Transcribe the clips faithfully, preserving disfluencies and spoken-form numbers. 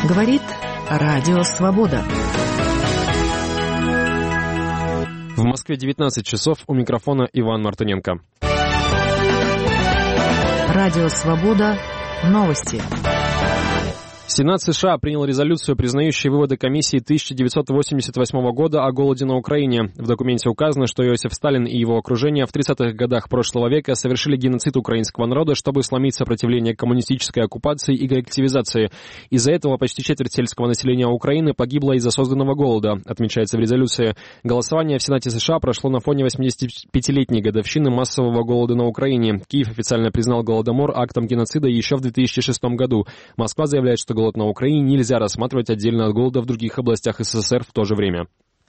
Говорит Радио Свобода. В Москве девятнадцать часов, у микрофона Иван Мартыненко. Радио Свобода. Новости. Сенат США принял резолюцию, признающую выводы комиссии тысяча девятьсот восемьдесят восьмого года о голоде на Украине. В документе указано, что Иосиф Сталин и его окружение в тридцатых годах прошлого века совершили геноцид украинского народа, чтобы сломить сопротивление коммунистической оккупации и коллективизации. Из-за этого почти четверть сельского населения Украины погибло из-за созданного голода, отмечается в резолюции. Голосование в Сенате США прошло на фоне восьмидесятипятилетней годовщины массового голода на Украине. Киев официально признал Голодомор актом геноцида еще в две тысячи шестом году. Москва заявляет, что голод на Украине нельзя рассматривать отдельно от голода в других областях СССР в то же время.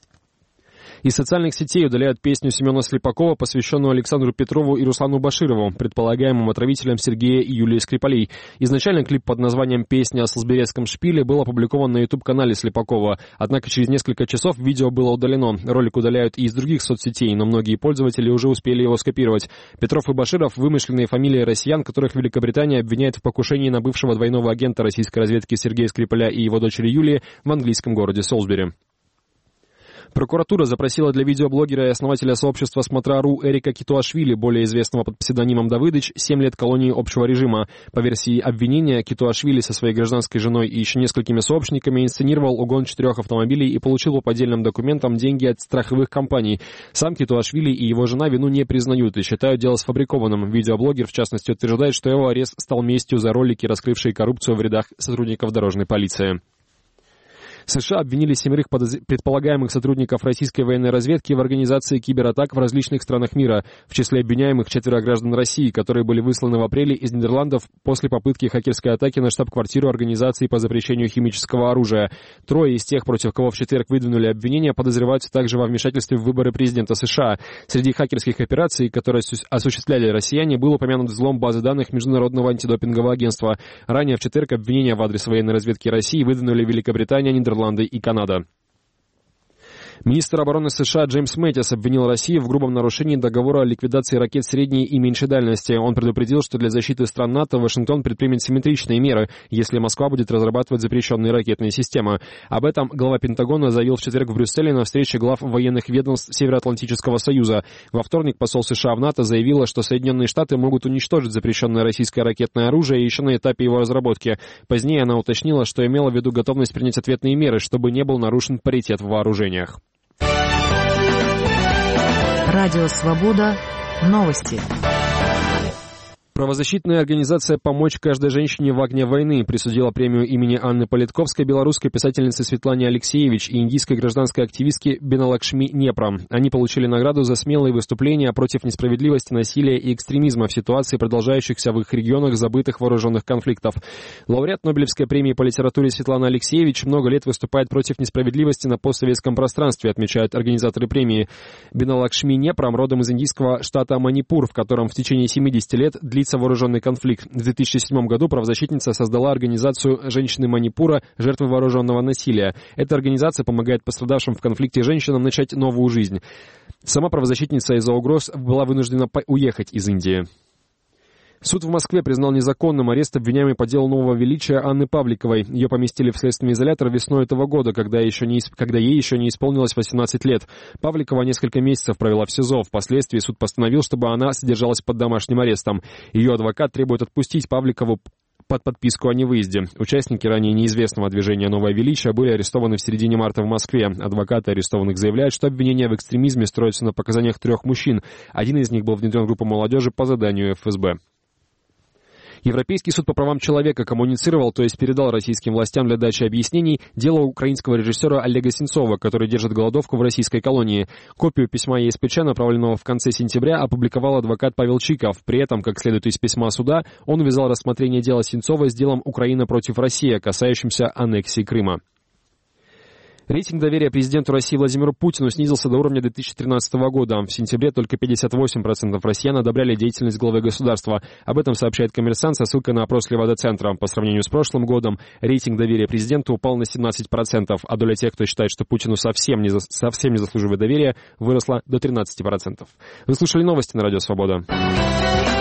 Из социальных сетей удаляют песню Семена Слепакова, посвященную Александру Петрову и Руслану Баширову, предполагаемым отравителям Сергея и Юлии Скрипалей. Изначально клип под названием «Песня о Солсберийском шпиле» был опубликован на YouTube-канале Слепакова. Однако через несколько часов видео было удалено. Ролик удаляют и из других соцсетей, но многие пользователи уже успели его скопировать. Петров и Баширов – вымышленные фамилии россиян, которых Великобритания обвиняет в покушении на бывшего двойного агента российской разведки Сергея Скрипаля и его дочери Юлии в английском городе Солсбери. Прокуратура запросила для видеоблогера и основателя сообщества «Смотра.ру» Эрика Китуашвили, более известного под псевдонимом Давыдыч, семь лет колонии общего режима. По версии обвинения, Китуашвили со своей гражданской женой и еще несколькими сообщниками инсценировал угон четырех автомобилей и получил по поддельным документам деньги от страховых компаний. Сам Китуашвили и его жена вину не признают и считают дело сфабрикованным. Видеоблогер, в частности, утверждает, что его арест стал местью за ролики, раскрывшие коррупцию в рядах сотрудников дорожной полиции. США обвинили семерых предполагаемых сотрудников российской военной разведки в организации кибератак в различных странах мира. В числе обвиняемых четверо граждан России, которые были высланы в апреле из Нидерландов после попытки хакерской атаки на штаб-квартиру организации по запрещению химического оружия. Трое из тех, против кого в четверг выдвинули обвинения, подозреваются также во вмешательстве в выборы президента США. Среди хакерских операций, которые осуществляли россияне, был упомянут взлом базы данных Международного антидопингового агентства. Ранее в четверг обвинения в адрес военной разведки России выдвинули Великобритания, Нидерланды и Канада. Министр обороны США Джеймс Мэттис обвинил Россию в грубом нарушении договора о ликвидации ракет средней и меньшей дальности. Он предупредил, что для защиты стран НАТО Вашингтон предпримет симметричные меры, если Москва будет разрабатывать запрещенные ракетные системы. Об этом глава Пентагона заявил в четверг в Брюсселе на встрече глав военных ведомств Североатлантического союза. Во вторник посол США в НАТО заявила, что Соединенные Штаты могут уничтожить запрещенное российское ракетное оружие еще на этапе его разработки. Позднее она уточнила, что имела в виду готовность принять ответные меры, чтобы не был нарушен паритет в вооружениях. Радио Свобода. Новости. Правозащитная организация «Помочь каждой женщине в огне войны» присудила премию имени Анны Политковской белорусской писательнице Светлане Алексеевич и индийской гражданской активистке Беналакшми Непра. Они получили награду за смелые выступления против несправедливости, насилия и экстремизма в ситуации продолжающихся в их регионах забытых вооруженных конфликтов. Лауреат Нобелевской премии по литературе Светлана Алексеевич много лет выступает против несправедливости на постсоветском пространстве, отмечают организаторы премии. Беналакшми Непра родом из индийского штата Манипур, в котором в течение семидесяти лет длится вооруженный конфликт. В две тысячи седьмом году правозащитница создала организацию «Женщины Манипура. Жертвы вооруженного насилия». Эта организация помогает пострадавшим в конфликте женщинам начать новую жизнь. Сама правозащитница из-за угроз была вынуждена уехать из Индии. Суд в Москве признал незаконным арест обвиняемой по делу нового величия Анны Павликовой. Ее поместили в следственный изолятор весной этого года, когда, еще не, когда ей еще не исполнилось восемнадцать лет. Павликова несколько месяцев провела в СИЗО. Впоследствии суд постановил, чтобы она содержалась под домашним арестом. Ее адвокат требует отпустить Павликову под подписку о невыезде. Участники ранее неизвестного движения «Новое величие» были арестованы в середине марта в Москве. Адвокаты арестованных заявляют, что обвинения в экстремизме строятся на показаниях трех мужчин. Один из них был внедрен в группу молодежи по заданию эф эс бэ. Европейский суд по правам человека коммуницировал, то есть передал российским властям для дачи объяснений дело украинского режиссера Олега Сенцова, который держит голодовку в российской колонии. Копию письма е эс пэ че, направленного в конце сентября, опубликовал адвокат Павел Чиков. При этом, как следует из письма суда, он увязал рассмотрение дела Сенцова с делом «Украина против России», касающимся аннексии Крыма. Рейтинг доверия президенту России Владимиру Путину снизился до уровня две тысячи тринадцатого года. В сентябре только пятьдесят восемь процентов россиян одобряли деятельность главы государства. Об этом сообщает «Коммерсант» со ссылкой на опрос Левада-центра. По сравнению с прошлым годом рейтинг доверия президенту упал на семнадцать процентов, а доля тех, кто считает, что Путину совсем не, за... совсем не заслуживает доверия, выросла до тринадцати процентов. Вы слушали новости на Радио Свобода.